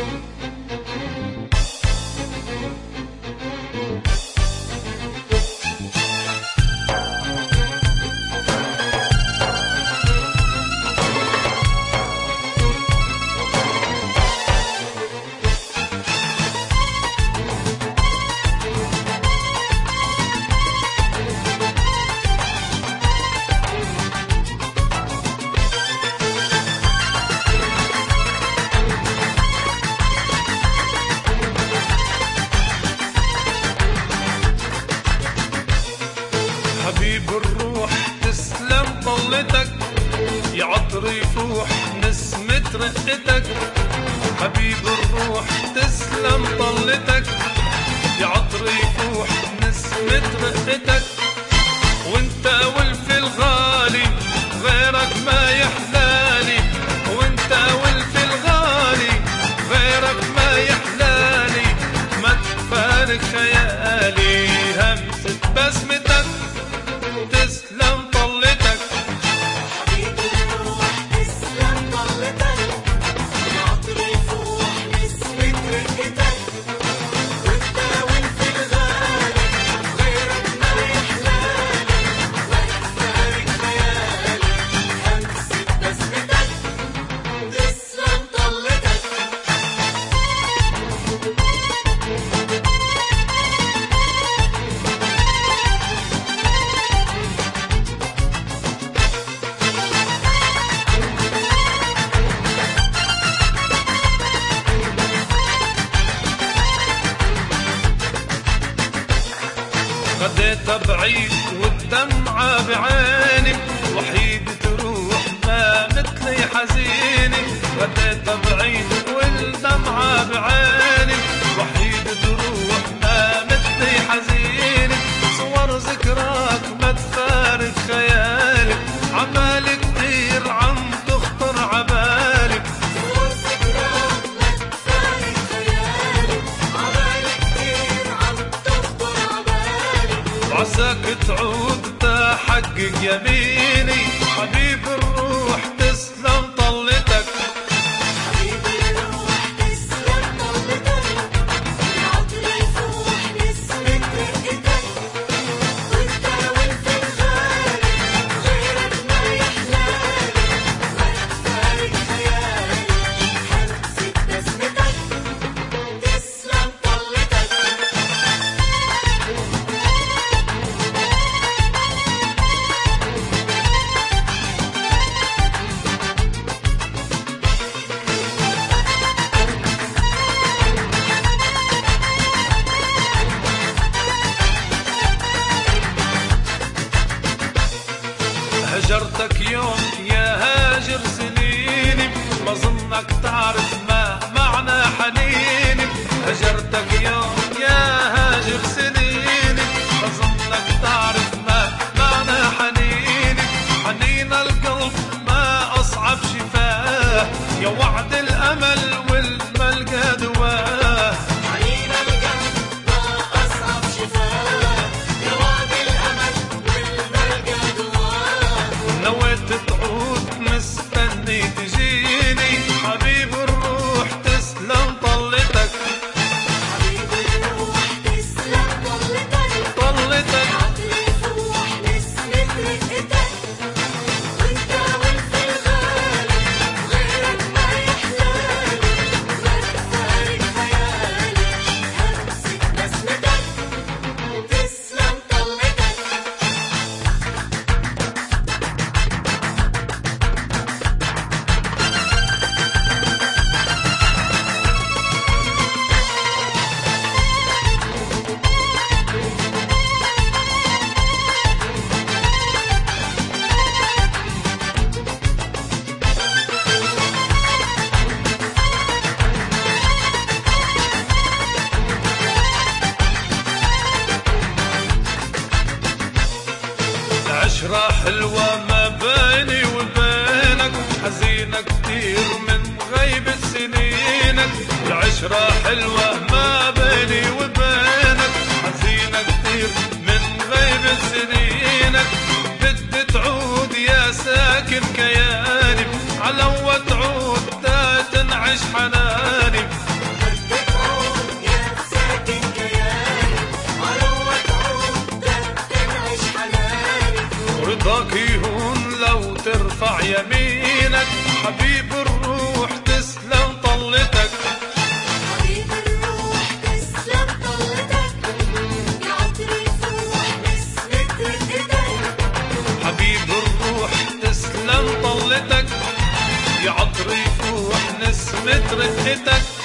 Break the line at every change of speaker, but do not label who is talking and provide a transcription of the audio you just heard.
حبيب الروح تسلم طلتك، يا عطر يفوح نسمة رقتك. حبيب الروح تسلم طلتك، يا عطر يفوح نسمة رقتك. وانت ولف الغالي غيرك ما يحلالي، وانت ولف الغالي غيرك ما يحلالي. ما تفارق خيالي همسة بسمتك تسلم طلتك.
حبيب الروح تسلم طلتك، يا عطر يفوح نسمة رقتك. وانت ولف الغالي غيرك ما يحلالي، ما تفارق خيالي همسة بسمتك تسلم طلتك.
غديت بعيد والدمعة بعيني، وحيد تروح ما مثلي حزيني. غديت بعيد والدمعة بعيني، وحيد تروح ما مثلي حزيني. صور ذكراك ما تفارق خيالي، عمال كتير عم تخطر عبالي.
صور ذكراك ما تفارق خيالي، عمال كتير عم تخطر عبالي.
عساك تعود تحقق يميني، حبيب الروح تسلم طلتك.
حبيب الروح تسلم طلتك، يا عطر يفوح نسمة رقتك. وانت ولف الغالي غيرك ما يحلالي، ما تفارق خيالي همسة بسمتك تسلم طلتك.
هجرتك يوم يا هاجر سنيني، ما ظنك تعرف ما معنى حنيني. هجرتك يوم يا هاجر سنيني، ما ظنك تعرف ما معنى حنيني. حنين القلب ما أصعب شفاه، يا وعد الأمل والملقى دواه.
حنين القلب ما أصعب شفاه، يا وعد الأمل والملقى دواه.
نويت تعود مستني تجيني، حبيب الروح تسلم طلتك.
حبيب الروح تسلم طلتك،
طلتك
يا عطر يفوح نسمة رقتك. وانت ولف الغالي غيرك ما يحلالي، ما تفارق خيالي همسة بسمتك تسلم طلتك.
عشرة حلوة ما بيني وبينك، حزينة كتير من غيبة سنينك. العشرة حلوة ما بيني وبينك، حزينة كتير من غيبة سنينك. بدي تعود يا ساكن كياني، على وتعود تنعش حناني. يمينك. حبيب الروح تسلم طلتك،
حبيب الروح تسلم طلتك، يا عطر الفرح نسمة رقتك.
حبيب الروح تسلم طلتك، يا عطر يفوح نسمة رقتك.